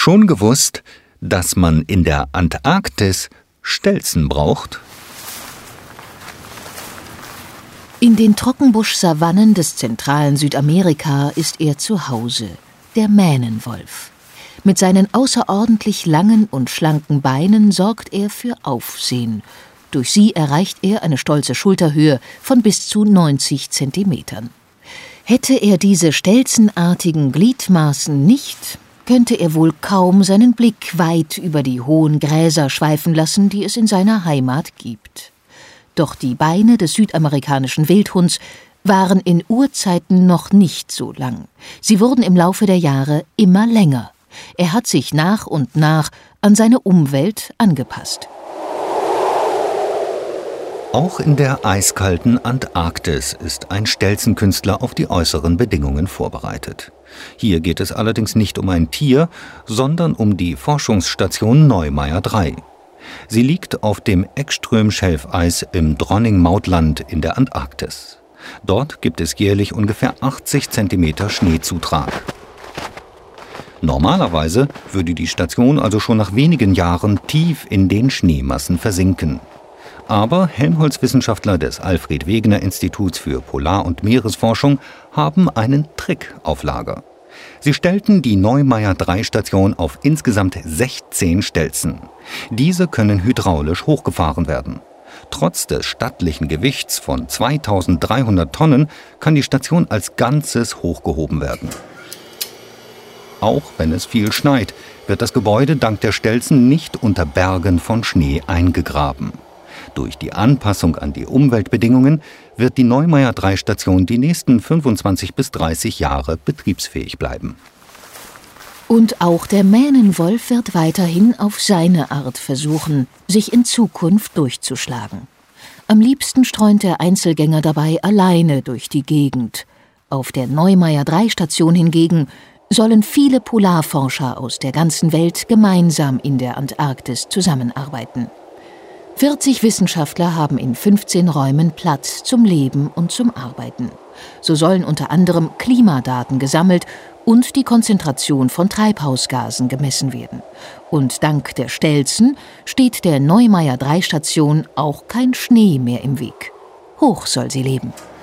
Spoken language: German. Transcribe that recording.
Schon gewusst, dass man in der Antarktis Stelzen braucht? In den Trockenbusch-Savannen des zentralen Südamerika ist er zu Hause, der Mähnenwolf. Mit seinen außerordentlich langen und schlanken Beinen sorgt er für Aufsehen. Durch sie erreicht er eine stolze Schulterhöhe von bis zu 90 Zentimetern. Hätte er diese stelzenartigen Gliedmaßen nicht, könnte er wohl kaum seinen Blick weit über die hohen Gräser schweifen lassen, die es in seiner Heimat gibt. Doch die Beine des südamerikanischen Wildhunds waren in Urzeiten noch nicht so lang. Sie wurden im Laufe der Jahre immer länger. Er hat sich nach und nach an seine Umwelt angepasst. Auch in der eiskalten Antarktis ist ein Stelzenkünstler auf die äußeren Bedingungen vorbereitet. Hier geht es allerdings nicht um ein Tier, sondern um die Forschungsstation Neumayer 3. Sie liegt auf dem Ekström-Schelfeis im Dronning-Mautland in der Antarktis. Dort gibt es jährlich ungefähr 80 cm Schneezutrag. Normalerweise würde die Station also schon nach wenigen Jahren tief in den Schneemassen versinken. Aber Helmholtz-Wissenschaftler des Alfred-Wegener-Instituts für Polar- und Meeresforschung haben einen Trick auf Lager. Sie stellten die Neumayer-3-Station auf insgesamt 16 Stelzen. Diese können hydraulisch hochgefahren werden. Trotz des stattlichen Gewichts von 2300 Tonnen kann die Station als Ganzes hochgehoben werden. Auch wenn es viel schneit, wird das Gebäude dank der Stelzen nicht unter Bergen von Schnee eingegraben. Durch die Anpassung an die Umweltbedingungen wird die Neumayer-3-Station die nächsten 25 bis 30 Jahre betriebsfähig bleiben. Und auch der Mähnenwolf wird weiterhin auf seine Art versuchen, sich in Zukunft durchzuschlagen. Am liebsten streunt der Einzelgänger dabei alleine durch die Gegend. Auf der Neumayer-3-Station hingegen sollen viele Polarforscher aus der ganzen Welt gemeinsam in der Antarktis zusammenarbeiten. 40 Wissenschaftler haben in 15 Räumen Platz zum Leben und zum Arbeiten. So sollen unter anderem Klimadaten gesammelt und die Konzentration von Treibhausgasen gemessen werden. Und dank der Stelzen steht der Neumayer-3-Station auch kein Schnee mehr im Weg. Hoch soll sie leben.